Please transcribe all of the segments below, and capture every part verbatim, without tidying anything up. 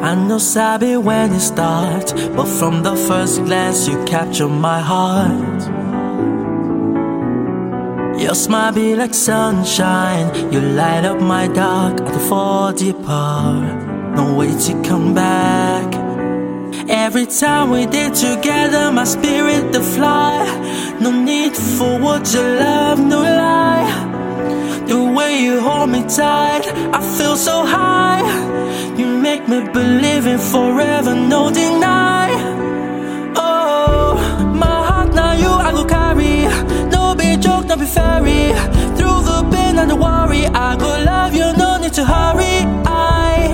I know sabi when it starts, but from the first glance you capture my heart. Your smile be like sunshine, you light up my dark at the fall depart. No way to come back. Every time we did together, my spirit to fly. No need for words of love, no lie. The way you hold me tight, I feel so high. You make me believe in forever, no deny. Oh, my heart now you I go carry. No be joke, no be fairy. Through the pain and the worry, I go love you, no need to hurry. I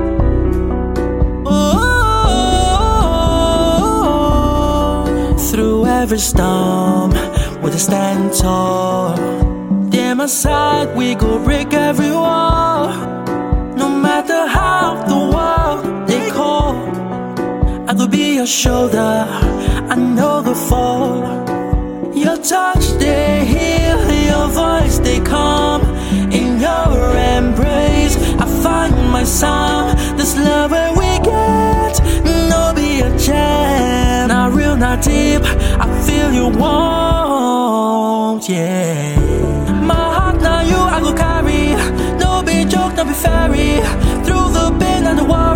oh, through every storm, with a stand tall. By my side, we go break every wall. No matter how the world they call, I could be your shoulder, I know the fall. Your touch, they heal, your voice, they calm. In your embrace, I find my sound. This love where we get, no be a jam. Not real, not deep, I feel you warm, yeah. No be joke, no be fairy. Through the pain and the war,